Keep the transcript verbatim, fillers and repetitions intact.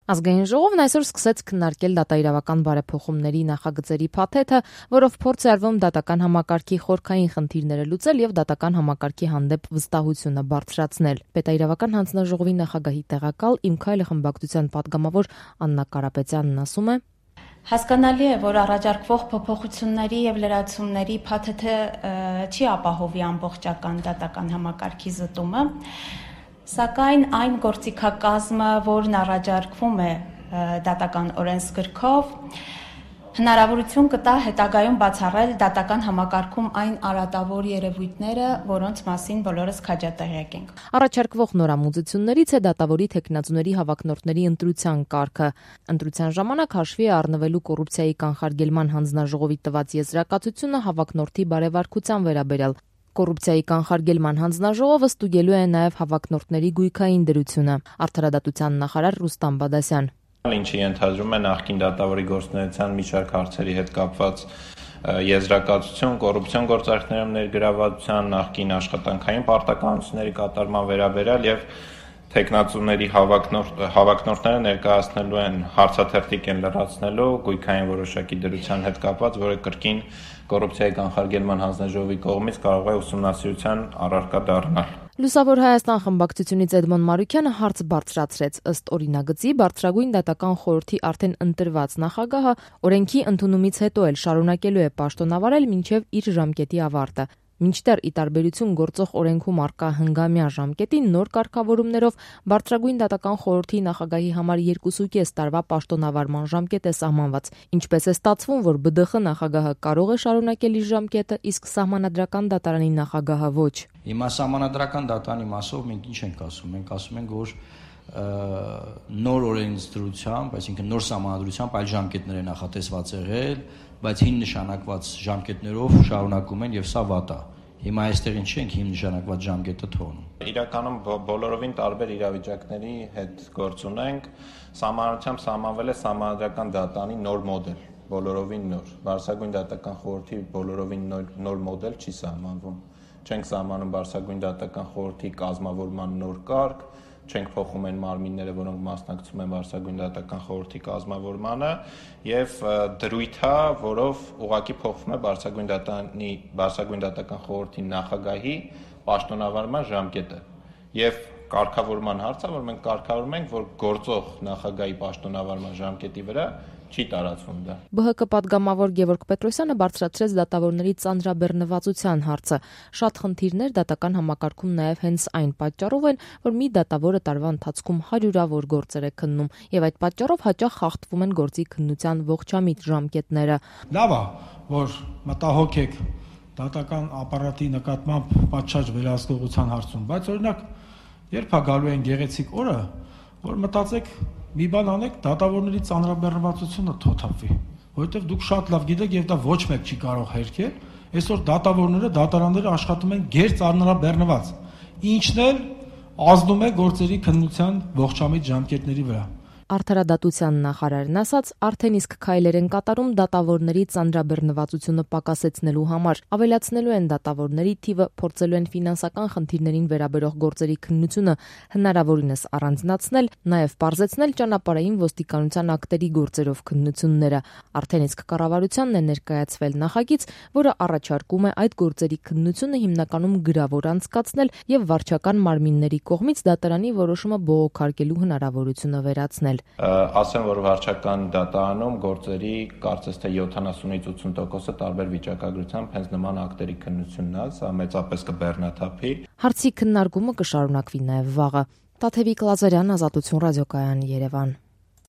Ազգային ժողովն այսօր սկսեց քննարկել դատաիրավական բարեփոխումների նախագծերի փաթեթը, որով փորձ է արվում դատական համակարգի խորքային խնդիրները լուծել եւ դատական համակարգի հանդեպ վստահությունը բարձրացնել։ Պետաիրավական հանձնաժողովի նախագահի տեղակալ Իմ քայլը խմբակցության պատգամավոր Աննա Կարապետյանն ասում է. Հասկանալի է, որ առաջարկվող փոփոխությունների եւ լրացումների փաթեթը չի ապահովի ամբողջական դատական համակարգի զտումը, սակայն այն գործիքակազմը, որն առաջարկվում է դատական օրենսգրքով, հնարավորություն կտա հետագայում բացառել դատական համակարգում այն արատավոր երևույթները, որոնց մասին բոլորս քաջատեղյակ ենք։ Առաջարկվող նորամուծություններից է դատավորի թեկնածուների հավակնորդների ընտրության կարգը։ Ընտրության ժամանակ հաշվի է առնվելու կոռուպցիայի կանխարգելման հանձնաժողովի տված եզրակացությունը հավակնորդի բարեվարկության վերաբերյալ։ Կոռուպցիայի կանխարգելման հանձնաժողովը ստուգելու է նաև հավակնորդների գույքային դրությունը։ Արդարադատության նախարար Ռուստամ Բադասյան. Ինչի ենթադրում է նախկին դատավորի գործունեության մի շարք հարցերի հետ կապված եզրակացություն, կոռուպցիոն գործարքներում ներգրավվածության, նախկին աշխատանքային պարտականությունների կատարման վերաբերյալ եւ թեկնածուների հավակնորդ հավակնորդները ներկայացնելու են հարցաթերթիկ են լրացնելու գույքային որոշակի դրության հետ կապված, որը կրկին կոռուպցիայի կանխարգելման հանձնաժողովի կողմից կարող է ուսումնասիրության առարկա դառնալ։ Լուսավոր Հայաստան խմբակցությունից Էդմոն Մարուկյանը հարց բարձրացրեց. ըստ օրինագծի բարձրագույն դատական խորհրդի արդեն ընտրված նախագահը օրենքի ընդունումից հետո էլ շարունակելու է պաշտոնավարել մինչև իր ժամկետի ավարտը։ Մինչդեռ ի տարբերություն գործող օրենքում առկա հնգամյա ժամկետի նոր կարգավորումներով բարձրագույն դատական խորհրդի նախագահի համար երկուսուկես տարվա պաշտոնավարման ժամկետ է սահմանված, ինչպես է ստացվում, որ Բ Դ Խ նախագահը կարող է շարունակել իր ժամկետը, իսկ սահմանադրական դատարանի նախագահը ոչ։ Հիմա սահմանադրական դատարանի մասով մենք ինչ ենք ասում, մենք ասում ենք, որ նոր օրենսդրությամբ, այսինքն նոր սահմանադրությամբ այլ ժամկետներ են նախատեսված եղել, բայց հին նշանակված ժամկետներով շարունակում են եւ սա վատ է։ Հիմա այստեղ ինչ ենք հիմ նշանակված ժամկետը թողնում։ Իրականում բոլորովին տարբեր իրավիճակների հետ գործ ունենք, սահմանությամբ սահմանվել է սահմանադրական դատարանի նոր մոդել, բոլորովին նոր։ Բարձրագույն դատական խորհրդի բոլորովին նոր մոդել չի սահմանվում։ Չենք սահմանում բարձրագույն դատական խորհրդի կազմավորման նոր կարգ, չենք փոխում այն մարմինները, որոնք մասնակցում են բարձրագույն դատական խորհրդի կազմավորմանը եւ դրույթը, որով ուղղակի փոխվում է բարձրագույն դատանի բարձրագույն դատական խորհրդի նախագահի պաշտոնավարման ժամկետը եւ կարգավորման հարցը, որ մենք կարգավորում ենք, որ գործող նախագահի պաշտոնավարման ժամկետի վրա չի տարածվում դա։ Բ Հ Կ պատգամավոր Գևորգ Պետրոսյանը բարձրացրեց դատավորների ծանրաբեռնվածության հարցը։ Շատ խնդիրներ դատական համակարգում նաև հենց այն պատճառով են, որ մի դատավորը տարվա ընթացքում հարյուրավոր գործեր է քննում, եւ այդ պատճառով հաճախ խախտվում են գործի քննության ողջամիտ ժամկետները։ Լավ է, որ մտահոգ եք դատական ապարատի նկատմամբ պատշաճ վերահսկողության հարցում, բայց օրինակ երբ է գալու են գեղեցիկ օրը, որ մտածեք մի բան անեք, դատավորների ծանրաբեռնվածությունը թոթափվի, որովհետև դուք շատ լավ գիտեք եւ դա ոչ մեկ չի կարող հերքել, այսօր դատավորները, դատարանները աշխատում են գեր ծանրաբեռնված, ինչն էլ ազդում է գործերի քննության ողջամիտ ժամկետների վրա։ Արդարադատության նախարարն ասաց, արդեն իսկ քայլեր են կատարում դատավորների ծանրաբեռնվածությունը պակասեցնելու համար, ավելացնելու են դատավորների թիվը, փորձելու են ֆինանսական խնդիրներին վերաբերող գործերի քննությունը հնարավորինս առանձնացնել, նաև պարզեցնել ճանապարհային ոստիկանության ակտերի գործերով քննությունները։ Արդեն իսկ կառավարությանն է ներկայացվել նախագիծ, որը առաջարկում է այդ գործերի քննությունը հիմնականում գրավոր անցկացնել եւ վարչական մարմինների կողմից դատարանի որոշումը բողոքարկելու հնարավորությունը վերացնել։ Ասեմ, որ վարչական դատարանում գործերի կարծես թե յոթանասունից ութսուն տոկոսը տարբեր վիճակագրությամբ հենց նման ակտերի քննությունն է, սա մեծապես կբեռնաթափի։ Հարցի քննարկումը կշարունակվի նաև վաղը։ Տաթևիկ Լազարյան, Ազատություն ռադիոկայան, Երևան։